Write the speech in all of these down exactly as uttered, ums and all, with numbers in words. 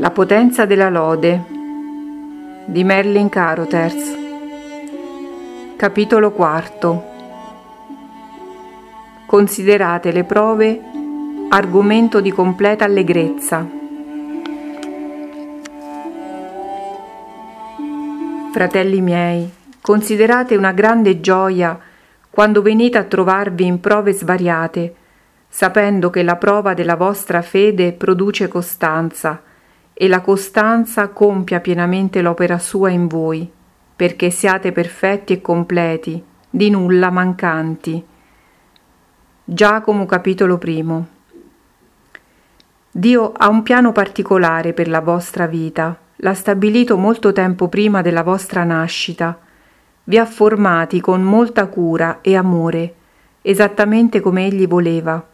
La potenza della lode di Merlin Carothers. Capitolo quarto. Considerate le prove argomento di completa allegrezza. Fratelli miei, considerate una grande gioia quando venite a trovarvi in prove svariate, sapendo che la prova della vostra fede produce costanza, e la costanza compia pienamente l'opera sua in voi, perché siate perfetti e completi, di nulla mancanti. Giacomo capitolo primo. Dio ha un piano particolare per la vostra vita, l'ha stabilito molto tempo prima della vostra nascita, vi ha formati con molta cura e amore, esattamente come Egli voleva.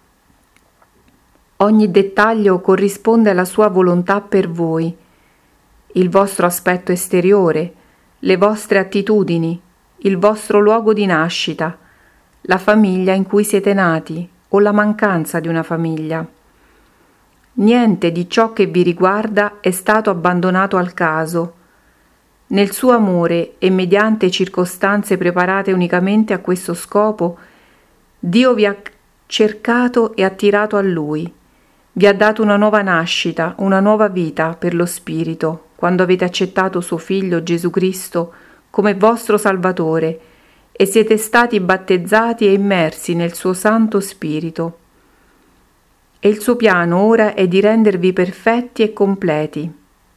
Ogni dettaglio corrisponde alla sua volontà per voi, il vostro aspetto esteriore, le vostre attitudini, il vostro luogo di nascita, la famiglia in cui siete nati o la mancanza di una famiglia. Niente di ciò che vi riguarda è stato abbandonato al caso. Nel suo amore e mediante circostanze preparate unicamente a questo scopo, Dio vi ha cercato e attirato a Lui. Vi ha dato una nuova nascita, una nuova vita per lo Spirito, quando avete accettato suo Figlio Gesù Cristo come vostro Salvatore e siete stati battezzati e immersi nel suo Santo Spirito. E il suo piano ora è di rendervi perfetti e completi.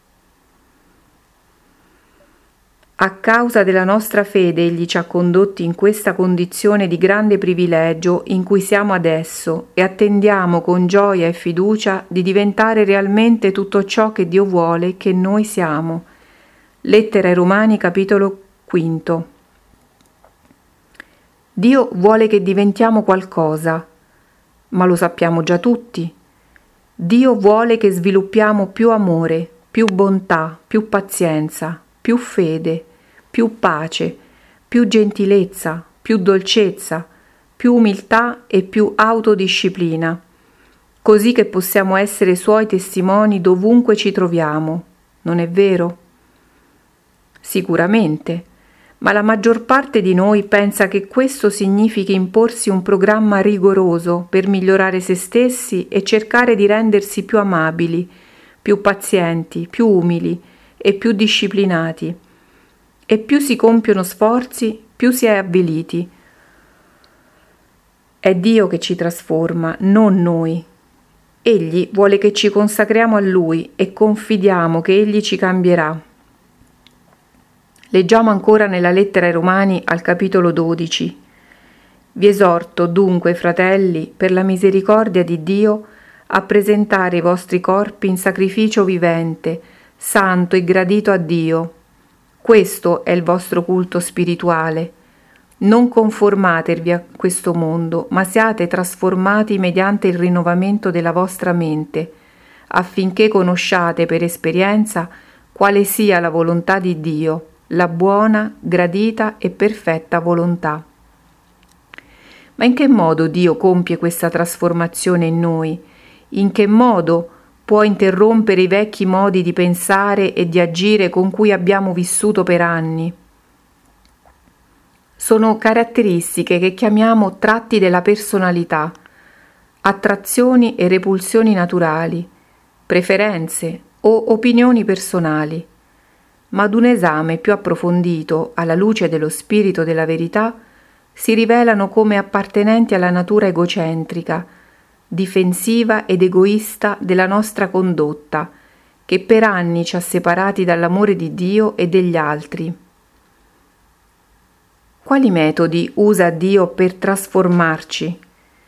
A causa della nostra fede Egli ci ha condotti in questa condizione di grande privilegio in cui siamo adesso e attendiamo con gioia e fiducia di diventare realmente tutto ciò che Dio vuole che noi siamo. Lettera ai Romani capitolo quinto. Dio vuole che diventiamo qualcosa, ma lo sappiamo già tutti. Dio vuole che sviluppiamo più amore, più bontà, più pazienza, più fede, più pace, più gentilezza, più dolcezza, più umiltà e più autodisciplina, così che possiamo essere Suoi testimoni dovunque ci troviamo. Non è vero? Sicuramente, ma la maggior parte di noi pensa che questo significhi imporsi un programma rigoroso per migliorare se stessi e cercare di rendersi più amabili, più pazienti, più umili e più disciplinati. E più si compiono sforzi, più si è avviliti. È Dio che ci trasforma, non noi. Egli vuole che ci consacriamo a Lui e confidiamo che Egli ci cambierà. Leggiamo ancora nella lettera ai Romani al capitolo dodici. Vi esorto dunque, fratelli, per la misericordia di Dio, a presentare i vostri corpi in sacrificio vivente, santo e gradito a Dio. Questo è il vostro culto spirituale. Non conformatevi a questo mondo, ma siate trasformati mediante il rinnovamento della vostra mente, affinché conosciate per esperienza quale sia la volontà di Dio, la buona, gradita e perfetta volontà. Ma in che modo Dio compie questa trasformazione in noi? In che modo può interrompere i vecchi modi di pensare e di agire con cui abbiamo vissuto per anni? Sono caratteristiche che chiamiamo tratti della personalità, attrazioni e repulsioni naturali, preferenze o opinioni personali. Ma ad un esame più approfondito, alla luce dello spirito della verità, si rivelano come appartenenti alla natura egocentrica, difensiva ed egoista della nostra condotta, che per anni ci ha separati dall'amore di Dio e degli altri. Quali metodi usa Dio per trasformarci?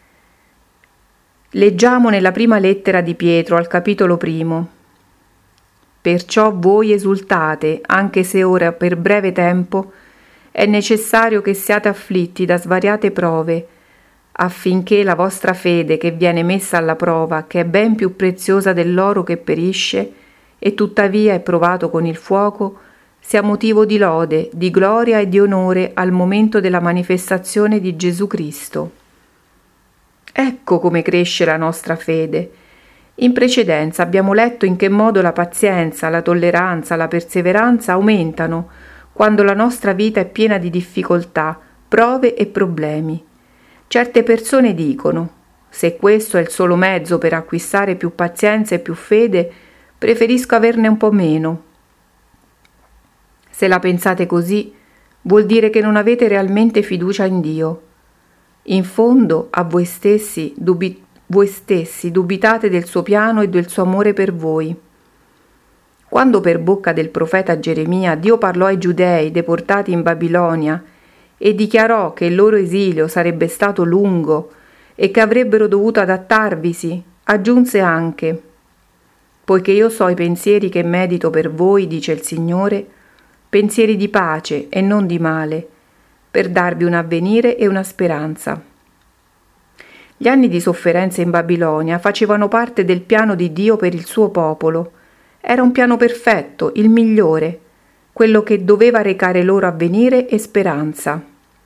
Leggiamo nella prima lettera di Pietro al capitolo primo. Perciò voi esultate, anche se ora per breve tempo è necessario che siate afflitti da svariate prove, affinché la vostra fede, che viene messa alla prova, che è ben più preziosa dell'oro che perisce e tuttavia è provato con il fuoco, sia motivo di lode, di gloria e di onore al momento della manifestazione di Gesù Cristo. Ecco come cresce la nostra fede. In precedenza abbiamo letto in che modo la pazienza, la tolleranza, la perseveranza aumentano quando la nostra vita è piena di difficoltà, prove e problemi. Certe persone dicono: se questo è il solo mezzo per acquistare più pazienza e più fede, preferisco averne un po' meno. Se la pensate così, vuol dire che non avete realmente fiducia in Dio. In fondo, a voi stessi, dubi- voi stessi dubitate del suo piano e del suo amore per voi. Quando per bocca del profeta Geremia Dio parlò ai giudei deportati in Babilonia e dichiarò che il loro esilio sarebbe stato lungo e che avrebbero dovuto adattarvisi, aggiunse anche: poiché io so i pensieri che medito per voi, dice il Signore, pensieri di pace e non di male, per darvi un avvenire e una speranza. Gli anni di sofferenza in Babilonia facevano parte del piano di Dio per il suo popolo. Era un piano perfetto, il migliore, quello che doveva recare loro avvenire e speranza.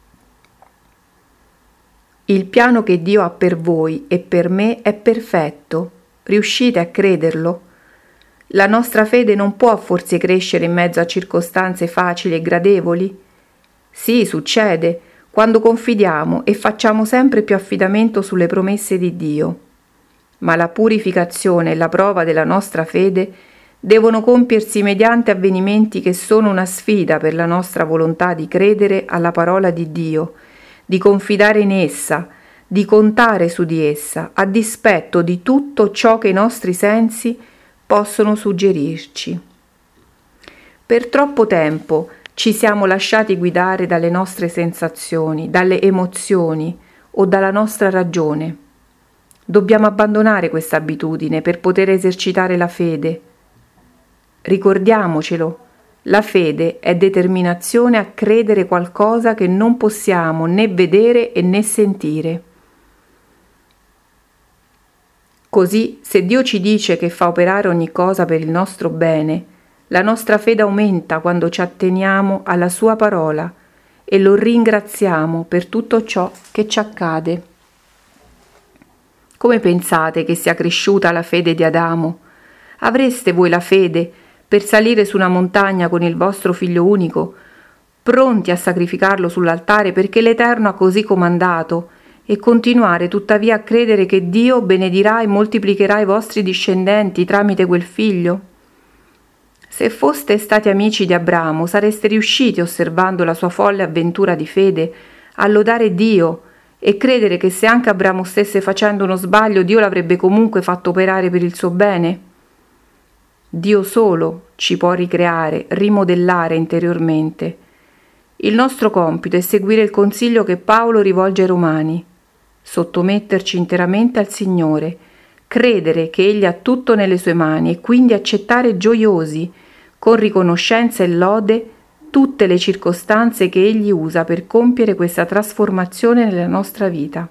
Il piano che Dio ha per voi e per me è perfetto. Riuscite a crederlo? La nostra fede non può forse crescere in mezzo a circostanze facili e gradevoli? Sì, succede, quando confidiamo e facciamo sempre più affidamento sulle promesse di Dio. Ma la purificazione e la prova della nostra fede devono compiersi mediante avvenimenti che sono una sfida per la nostra volontà di credere alla parola di Dio, di confidare in essa, di contare su di essa, a dispetto di tutto ciò che i nostri sensi possono suggerirci. Per troppo tempo ci siamo lasciati guidare dalle nostre sensazioni, dalle emozioni o dalla nostra ragione. Dobbiamo abbandonare questa abitudine per poter esercitare la fede. Ricordiamocelo, la fede è determinazione a credere qualcosa che non possiamo né vedere e né sentire. Così, se Dio ci dice che fa operare ogni cosa per il nostro bene, la nostra fede aumenta quando ci atteniamo alla sua parola e lo ringraziamo per tutto ciò che ci accade. Come pensate che sia cresciuta la fede di Adamo? Avreste voi la fede per salire su una montagna con il vostro figlio unico, pronti a sacrificarlo sull'altare perché l'Eterno ha così comandato, e continuare tuttavia a credere che Dio benedirà e moltiplicherà i vostri discendenti tramite quel figlio? Se foste stati amici di Abramo, sareste riusciti, osservando la sua folle avventura di fede, a lodare Dio e credere che se anche Abramo stesse facendo uno sbaglio, Dio l'avrebbe comunque fatto operare per il suo bene? Dio solo ci può ricreare, rimodellare interiormente. Il nostro compito è seguire il consiglio che Paolo rivolge ai Romani: sottometterci interamente al Signore, credere che Egli ha tutto nelle sue mani e quindi accettare gioiosi, con riconoscenza e lode, tutte le circostanze che Egli usa per compiere questa trasformazione nella nostra vita.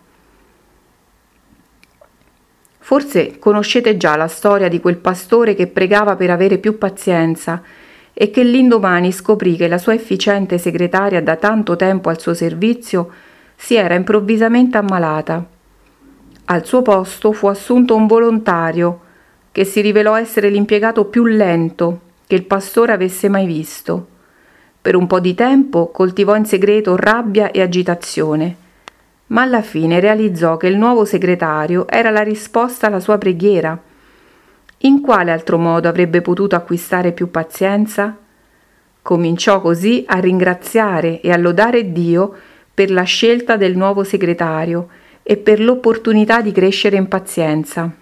Forse conoscete già la storia di quel pastore che pregava per avere più pazienza e che l'indomani scoprì che la sua efficiente segretaria da tanto tempo al suo servizio si era improvvisamente ammalata. Al suo posto fu assunto un volontario che si rivelò essere l'impiegato più lento che il pastore avesse mai visto. Per un po' di tempo coltivò in segreto rabbia e agitazione, ma alla fine realizzò che il nuovo segretario era la risposta alla sua preghiera. In quale altro modo avrebbe potuto acquistare più pazienza? Cominciò così a ringraziare e a lodare Dio per la scelta del nuovo segretario e per l'opportunità di crescere in pazienza.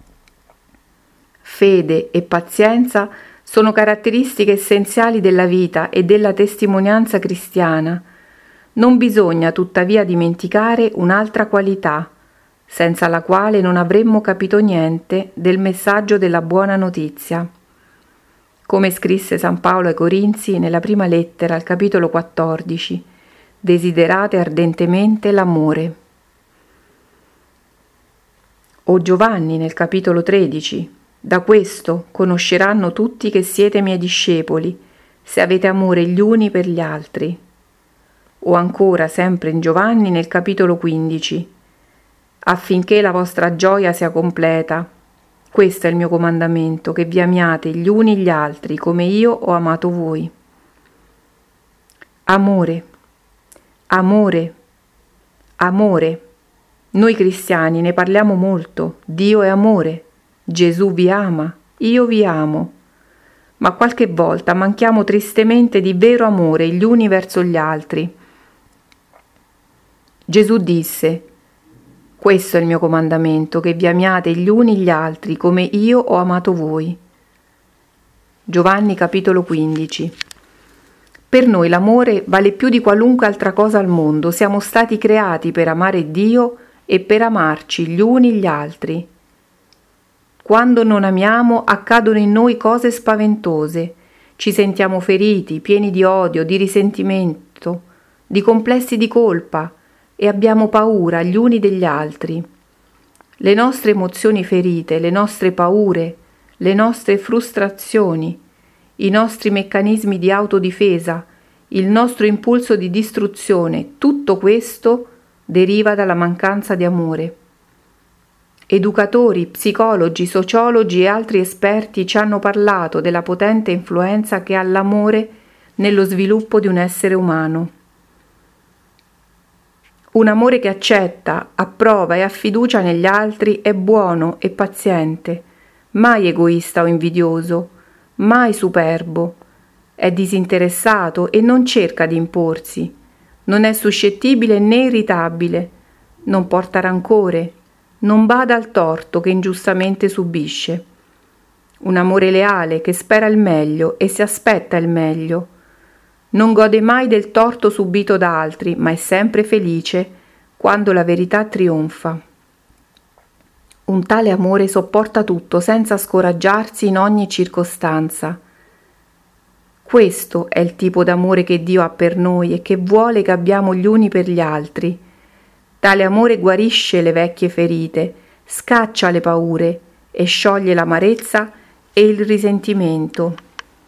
Fede e pazienza sono caratteristiche essenziali della vita e della testimonianza cristiana. Non bisogna tuttavia dimenticare un'altra qualità, senza la quale non avremmo capito niente del messaggio della buona notizia. Come scrisse San Paolo ai Corinzi nella prima lettera al capitolo quattordici: desiderate ardentemente l'amore. O Giovanni nel capitolo tredici: da questo conosceranno tutti che siete miei discepoli, se avete amore gli uni per gli altri. O ancora sempre in Giovanni nel capitolo quindici: affinché la vostra gioia sia completa. Questo è il mio comandamento, che vi amiate gli uni gli altri come io ho amato voi. Amore, amore, amore. Noi cristiani ne parliamo molto. Dio è amore. Gesù vi ama. Io vi amo. Ma qualche volta manchiamo tristemente di vero amore gli uni verso gli altri. Gesù disse: questo è il mio comandamento, che vi amiate gli uni gli altri come io ho amato voi. Giovanni capitolo quindici. Per noi l'amore vale più di qualunque altra cosa al mondo. Siamo stati creati per amare Dio e per amarci gli uni gli altri. Quando non amiamo accadono in noi cose spaventose. Ci sentiamo feriti, pieni di odio, di risentimento, di complessi di colpa e abbiamo paura gli uni degli altri. Le nostre emozioni ferite, le nostre paure, le nostre frustrazioni, i nostri meccanismi di autodifesa, il nostro impulso di distruzione, tutto questo deriva dalla mancanza di amore. Educatori, psicologi, sociologi e altri esperti ci hanno parlato della potente influenza che ha l'amore nello sviluppo di un essere umano. Un amore che accetta, approva e ha fiducia negli altri è buono e paziente, mai egoista o invidioso, mai superbo, è disinteressato e non cerca di imporsi, non è suscettibile né irritabile, non porta rancore, non bada al torto che ingiustamente subisce. Un amore leale che spera il meglio e si aspetta il meglio. Non gode mai del torto subito da altri, ma è sempre felice quando la verità trionfa. Un tale amore sopporta tutto senza scoraggiarsi in ogni circostanza. Questo è il tipo d'amore che Dio ha per noi e che vuole che abbiamo gli uni per gli altri. Tale amore guarisce le vecchie ferite, scaccia le paure e scioglie l'amarezza e il risentimento.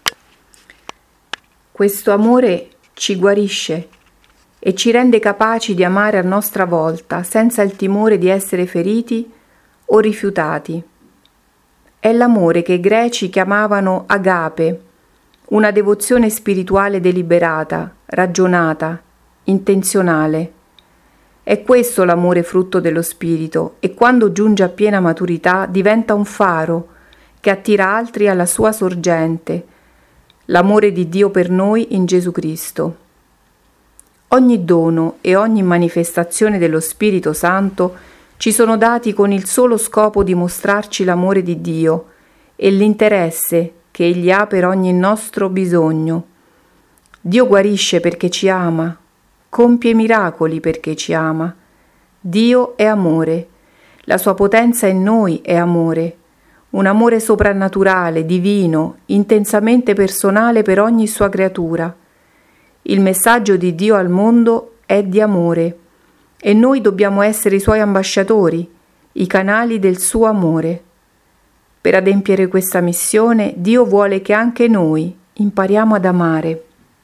Questo amore ci guarisce e ci rende capaci di amare a nostra volta, senza il timore di essere feriti o rifiutati. È l'amore che i greci chiamavano agape, una devozione spirituale deliberata, ragionata, intenzionale. È questo l'amore frutto dello spirito e quando giunge a piena maturità diventa un faro che attira altri alla sua sorgente, l'amore di Dio per noi in Gesù Cristo. Ogni dono e ogni manifestazione dello Spirito Santo ci sono dati con il solo scopo di mostrarci l'amore di Dio e l'interesse che Egli ha per ogni nostro bisogno. Dio guarisce perché ci ama, compie miracoli perché ci ama. Dio è amore, la sua potenza in noi è amore, un amore soprannaturale, divino, intensamente personale per ogni sua creatura. Il messaggio di Dio al mondo è di amore e noi dobbiamo essere i suoi ambasciatori, i canali del suo amore. Per adempiere questa missione, Dio vuole che anche noi impariamo ad amare.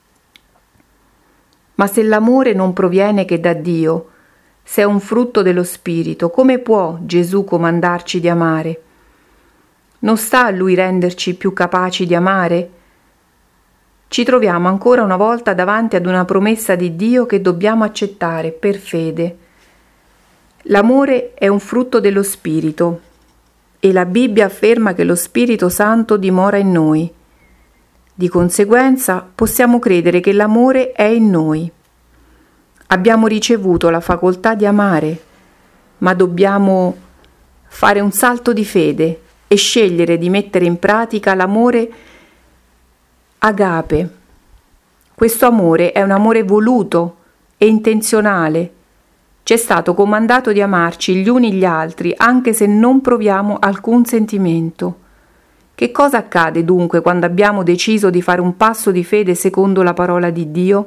Ma se l'amore non proviene che da Dio, se è un frutto dello Spirito, come può Gesù comandarci di amare? Non sta a Lui renderci più capaci di amare? Ci troviamo ancora una volta davanti ad una promessa di Dio che dobbiamo accettare per fede. L'amore è un frutto dello Spirito e la Bibbia afferma che lo Spirito Santo dimora in noi. Di conseguenza possiamo credere che l'amore è in noi. Abbiamo ricevuto la facoltà di amare, ma dobbiamo fare un salto di fede e scegliere di mettere in pratica l'amore agape. Questo amore è un amore voluto e intenzionale. Ci è stato comandato di amarci gli uni gli altri anche se non proviamo alcun sentimento. Che cosa accade dunque quando abbiamo deciso di fare un passo di fede secondo la parola di Dio?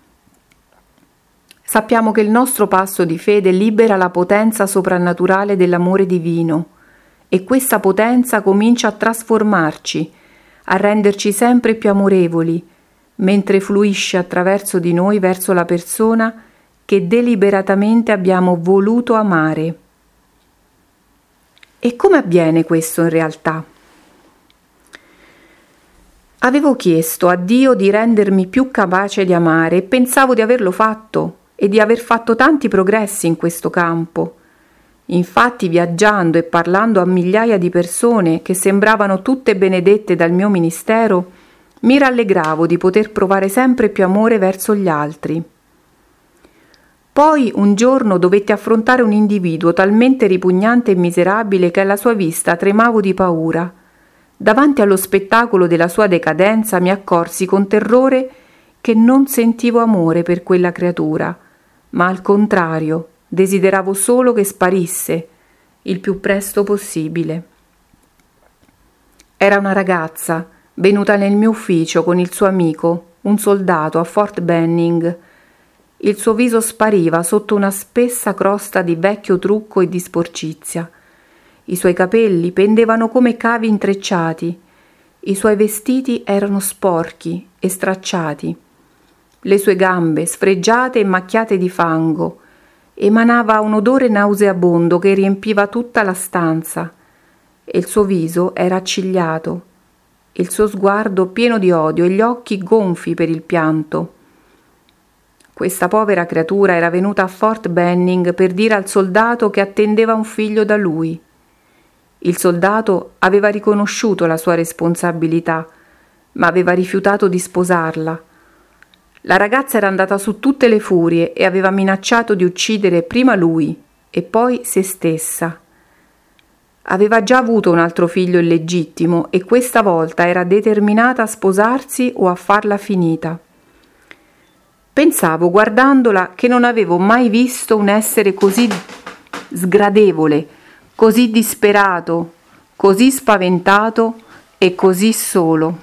Sappiamo che il nostro passo di fede libera la potenza soprannaturale dell'amore divino e questa potenza comincia a trasformarci, a renderci sempre più amorevoli, mentre fluisce attraverso di noi verso la persona che deliberatamente abbiamo voluto amare. E come avviene questo in realtà? Avevo chiesto a Dio di rendermi più capace di amare e pensavo di averlo fatto e di aver fatto tanti progressi in questo campo. Infatti, viaggiando e parlando a migliaia di persone che sembravano tutte benedette dal mio ministero, mi rallegravo di poter provare sempre più amore verso gli altri. Poi un giorno dovetti affrontare un individuo talmente ripugnante e miserabile che alla sua vista tremavo di paura. Davanti allo spettacolo della sua decadenza mi accorsi con terrore che non sentivo amore per quella creatura, ma al contrario desideravo solo che sparisse il più presto possibile. Era una ragazza venuta nel mio ufficio con il suo amico, un soldato a Fort Benning. Il suo viso spariva sotto una spessa crosta di vecchio trucco e di sporcizia. I suoi capelli pendevano come cavi intrecciati, i suoi vestiti erano sporchi e stracciati, le sue gambe sfregiate e macchiate di fango, emanava un odore nauseabondo che riempiva tutta la stanza, e il suo viso era accigliato, il suo sguardo pieno di odio e gli occhi gonfi per il pianto. Questa povera creatura era venuta a Fort Benning per dire al soldato che attendeva un figlio da lui. Il soldato aveva riconosciuto la sua responsabilità, ma aveva rifiutato di sposarla. La ragazza era andata su tutte le furie e aveva minacciato di uccidere prima lui e poi se stessa. Aveva già avuto un altro figlio illegittimo e questa volta era determinata a sposarsi o a farla finita. Pensavo, guardandola, che non avevo mai visto un essere così sgradevole, così disperato, così spaventato e così solo.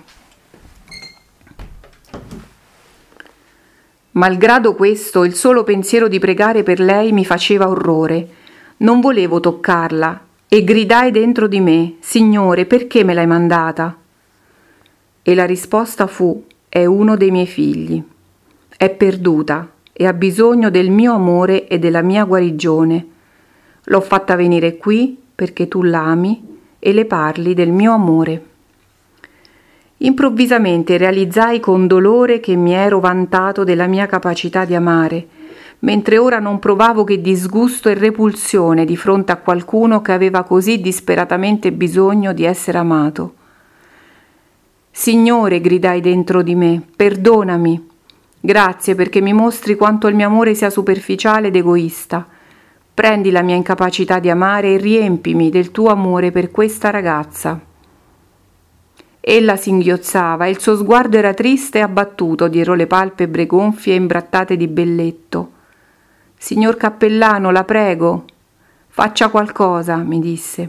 Malgrado questo, il solo pensiero di pregare per lei mi faceva orrore. Non volevo toccarla e gridai dentro di me: Signore, perché me l'hai mandata? E la risposta fu: è uno dei miei figli. È perduta e ha bisogno del mio amore e della mia guarigione. L'ho fatta venire qui perché tu l'ami e le parli del mio amore. Improvvisamente realizzai con dolore che mi ero vantato della mia capacità di amare, mentre ora non provavo che disgusto e repulsione di fronte a qualcuno che aveva così disperatamente bisogno di essere amato. Signore, gridai dentro di me, perdonami. Grazie perché mi mostri quanto il mio amore sia superficiale ed egoista. Prendi la mia incapacità di amare e riempimi del tuo amore per questa ragazza. Ella singhiozzava e il suo sguardo era triste e abbattuto dietro le palpebre gonfie e imbrattate di belletto. Signor cappellano, la prego, faccia qualcosa, mi disse.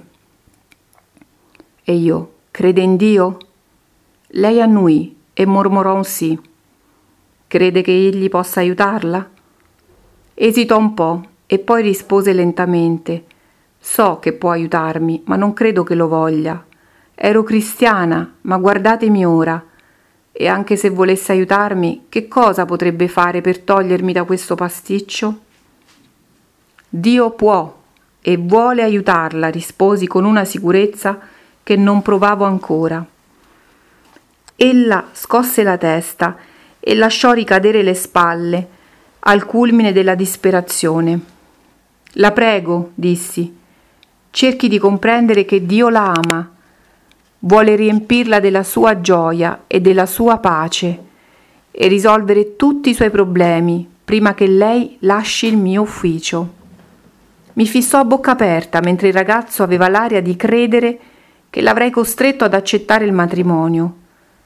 E io, crede in Dio? Lei annui e mormorò un sì. Crede che egli possa aiutarla? Esitò un po' e poi rispose lentamente: so che può aiutarmi, ma non credo che lo voglia. Ero cristiana, ma guardatemi ora. E anche se volesse aiutarmi, che cosa potrebbe fare per togliermi da questo pasticcio? Dio può e vuole aiutarla, risposi con una sicurezza che non provavo ancora. Ella scosse la testa e lasciò ricadere le spalle al culmine della disperazione. La prego, dissi, cerchi di comprendere che Dio la ama. Vuole riempirla della sua gioia e della sua pace e risolvere tutti i suoi problemi prima che lei lasci il mio ufficio. Mi fissò a bocca aperta mentre il ragazzo aveva l'aria di credere che l'avrei costretto ad accettare il matrimonio.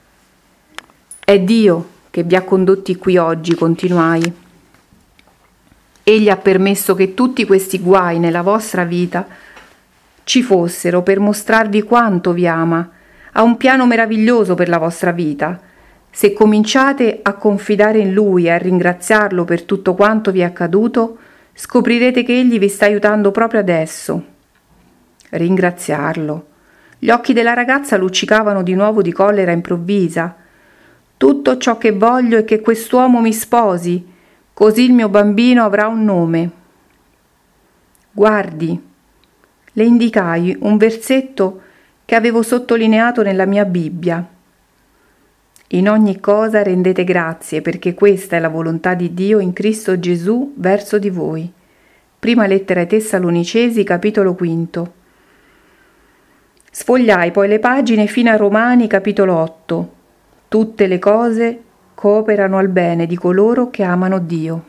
È Dio che vi ha condotti qui oggi, continuai. Egli ha permesso che tutti questi guai nella vostra vita ci fossero per mostrarvi quanto vi ama. Ha un piano meraviglioso per la vostra vita. Se cominciate a confidare in Lui e a ringraziarlo per tutto quanto vi è accaduto, scoprirete che Egli vi sta aiutando proprio adesso. Ringraziarlo. Gli occhi della ragazza luccicavano di nuovo di collera improvvisa. Tutto ciò che voglio è che quest'uomo mi sposi, così il mio bambino avrà un nome. Guardi, le indicai un versetto che avevo sottolineato nella mia Bibbia. In ogni cosa rendete grazie, perché questa è la volontà di Dio in Cristo Gesù verso di voi. Prima lettera ai Tessalonicesi, capitolo quinto. Sfogliai poi le pagine fino a Romani, capitolo otto. Tutte le cose cooperano al bene di coloro che amano Dio.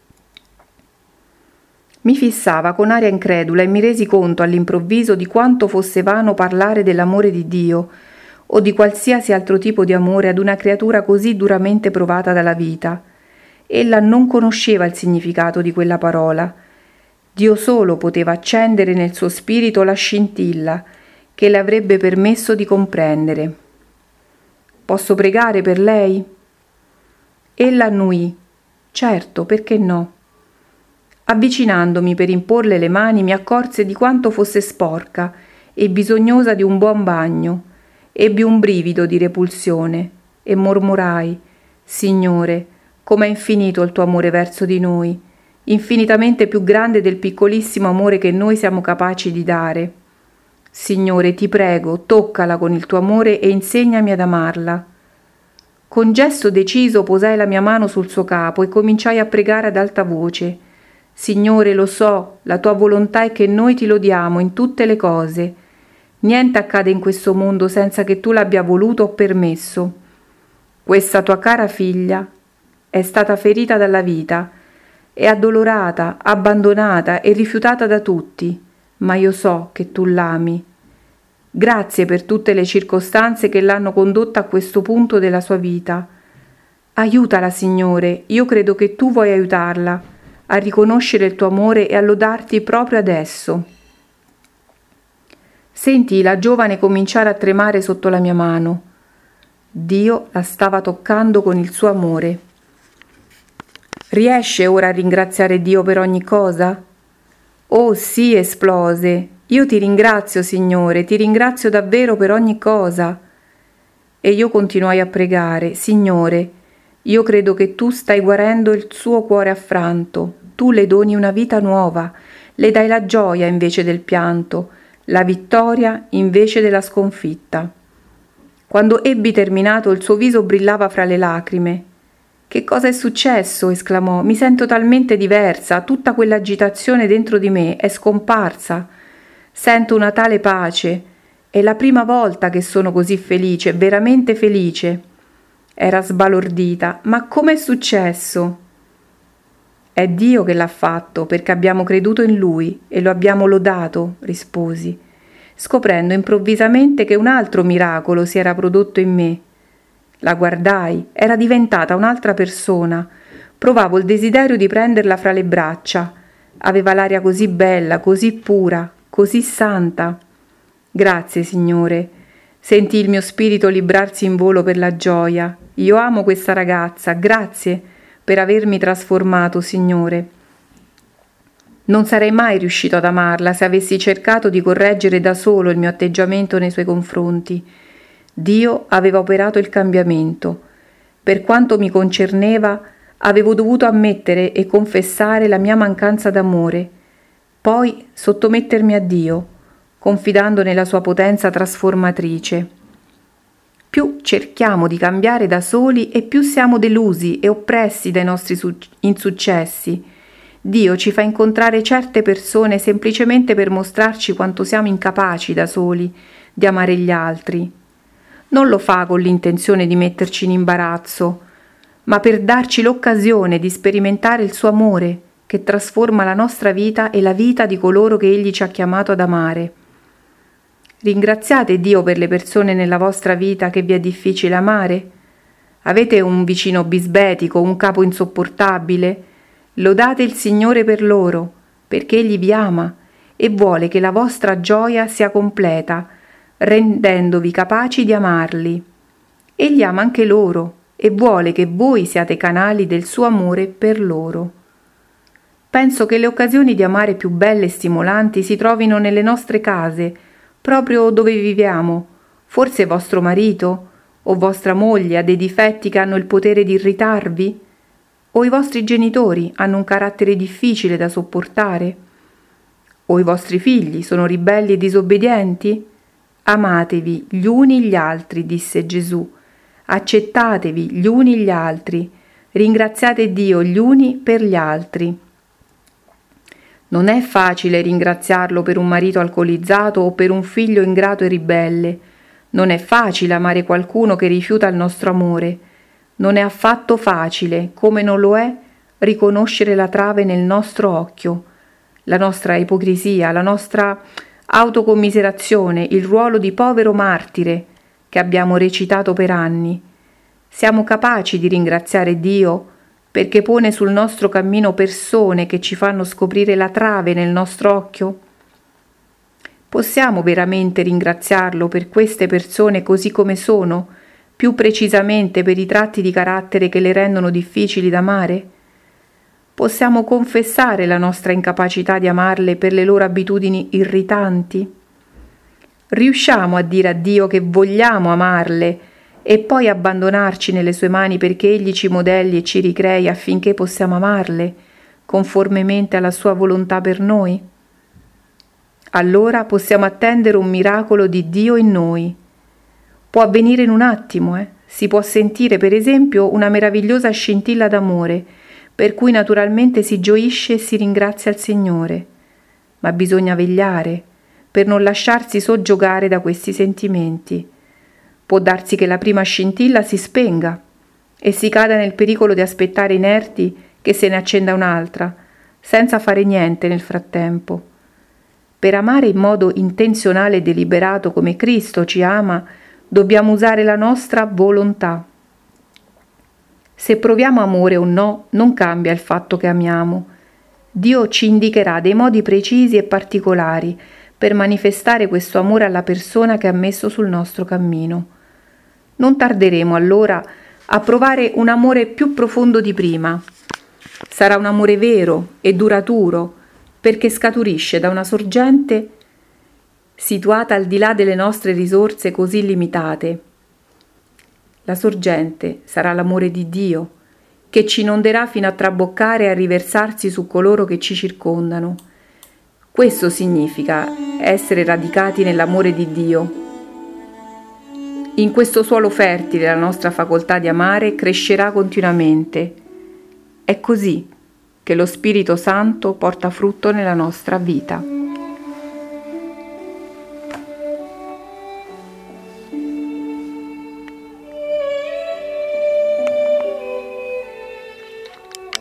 Mi fissava con aria incredula e mi resi conto all'improvviso di quanto fosse vano parlare dell'amore di Dio o di qualsiasi altro tipo di amore ad una creatura così duramente provata dalla vita. Ella non conosceva il significato di quella parola. Dio solo poteva accendere nel suo spirito la scintilla che le avrebbe permesso di comprendere. «Posso pregare per lei?» Ella annuì. «Certo, perché no?» Avvicinandomi per imporle le mani mi accorse di quanto fosse sporca e bisognosa di un buon bagno. Ebbi un brivido di repulsione e mormorai: «Signore, com'è infinito il tuo amore verso di noi, infinitamente più grande del piccolissimo amore che noi siamo capaci di dare. Signore, ti prego, toccala con il tuo amore e insegnami ad amarla». Con gesto deciso posai la mia mano sul suo capo e cominciai a pregare ad alta voce: «Signore, lo so, la tua volontà è che noi ti lodiamo in tutte le cose. Niente accade in questo mondo senza che tu l'abbia voluto o permesso. Questa tua cara figlia è stata ferita dalla vita, è addolorata, abbandonata e rifiutata da tutti, ma io so che tu l'ami. Grazie per tutte le circostanze che l'hanno condotta a questo punto della sua vita. Aiutala, Signore, io credo che tu vuoi aiutarla a riconoscere il tuo amore e a lodarti proprio adesso». Sentii la giovane cominciare a tremare sotto la mia mano. Dio la stava toccando con il suo amore. «Riesce ora a ringraziare Dio per ogni cosa?» «Oh sì», esplose. «Io ti ringrazio, Signore, ti ringrazio davvero per ogni cosa». E io continuai a pregare: «Signore, io credo che tu stai guarendo il suo cuore affranto. Tu le doni una vita nuova, le dai la gioia invece del pianto, la vittoria invece della sconfitta». Quando ebbi terminato, il suo viso brillava fra le lacrime. «Che cosa è successo?» esclamò. «Mi sento talmente diversa, tutta quell'agitazione dentro di me è scomparsa. Sento una tale pace. È la prima volta che sono così felice, veramente felice». Era sbalordita. «Ma come è successo?» «È Dio che l'ha fatto, perché abbiamo creduto in Lui e lo abbiamo lodato», risposi, scoprendo improvvisamente che un altro miracolo si era prodotto in me. La guardai, era diventata un'altra persona. Provavo il desiderio di prenderla fra le braccia. Aveva l'aria così bella, così pura, così santa. «Grazie, Signore». Sentii il mio spirito librarsi in volo per la gioia. «Io amo questa ragazza, grazie per avermi trasformato, Signore. Non sarei mai riuscito ad amarla se avessi cercato di correggere da solo il mio atteggiamento nei suoi confronti. Dio aveva operato il cambiamento. Per quanto mi concerneva, avevo dovuto ammettere e confessare la mia mancanza d'amore, poi sottomettermi a Dio, confidando nella sua potenza trasformatrice. Più cerchiamo di cambiare da soli e più siamo delusi e oppressi dai nostri insuccessi. Dio ci fa incontrare certe persone semplicemente per mostrarci quanto siamo incapaci da soli di amare gli altri. Non lo fa con l'intenzione di metterci in imbarazzo, ma per darci l'occasione di sperimentare il suo amore che trasforma la nostra vita e la vita di coloro che Egli ci ha chiamato ad amare. Ringraziate Dio per le persone nella vostra vita che vi è difficile amare? Avete un vicino bisbetico, un capo insopportabile? Lodate il Signore per loro, perché Egli vi ama e vuole che la vostra gioia sia completa, rendendovi capaci di amarli. Egli ama anche loro e vuole che voi siate canali del suo amore per loro. Penso che le occasioni di amare più belle e stimolanti si trovino nelle nostre case, proprio dove viviamo. Forse vostro marito o vostra moglie ha dei difetti che hanno il potere di irritarvi? O i vostri genitori hanno un carattere difficile da sopportare? O i vostri figli sono ribelli e disobbedienti? Amatevi gli uni gli altri, disse Gesù. Accettatevi gli uni gli altri. Ringraziate Dio gli uni per gli altri. Non è facile ringraziarlo per un marito alcolizzato o per un figlio ingrato e ribelle. Non è facile amare qualcuno che rifiuta il nostro amore. Non è affatto facile, come non lo è, riconoscere la trave nel nostro occhio, la nostra ipocrisia, la nostra autocommiserazione, il ruolo di povero martire che abbiamo recitato per anni. Siamo capaci di ringraziare Dio perché pone sul nostro cammino persone che ci fanno scoprire la trave nel nostro occhio? Possiamo veramente ringraziarlo per queste persone così come sono, più precisamente per i tratti di carattere che le rendono difficili da amare? Possiamo confessare la nostra incapacità di amarle per le loro abitudini irritanti? Riusciamo a dire a Dio che vogliamo amarle e poi abbandonarci nelle sue mani perché Egli ci modelli e ci ricrei affinché possiamo amarle, conformemente alla sua volontà per noi? Allora possiamo attendere un miracolo di Dio in noi. Può avvenire in un attimo, eh? Si può sentire, per esempio, una meravigliosa scintilla d'amore, per cui naturalmente si gioisce e si ringrazia il Signore. Ma bisogna vegliare, per non lasciarsi soggiogare da questi sentimenti. Può darsi che la prima scintilla si spenga e si cada nel pericolo di aspettare inerti che se ne accenda un'altra, senza fare niente nel frattempo. Per amare in modo intenzionale e deliberato come Cristo ci ama, dobbiamo usare la nostra volontà. Se proviamo amore o no, non cambia il fatto che amiamo. Dio ci indicherà dei modi precisi e particolari per manifestare questo amore alla persona che ha messo sul nostro cammino. Non tarderemo allora a provare un amore più profondo di prima. Sarà un amore vero e duraturo, perché scaturisce da una sorgente situata al di là delle nostre risorse così limitate. La sorgente sarà l'amore di Dio, che ci inonderà fino a traboccare e a riversarsi su coloro che ci circondano. Questo significa essere radicati nell'amore di Dio. In questo suolo fertile la nostra facoltà di amare crescerà continuamente. È così che lo Spirito Santo porta frutto nella nostra vita.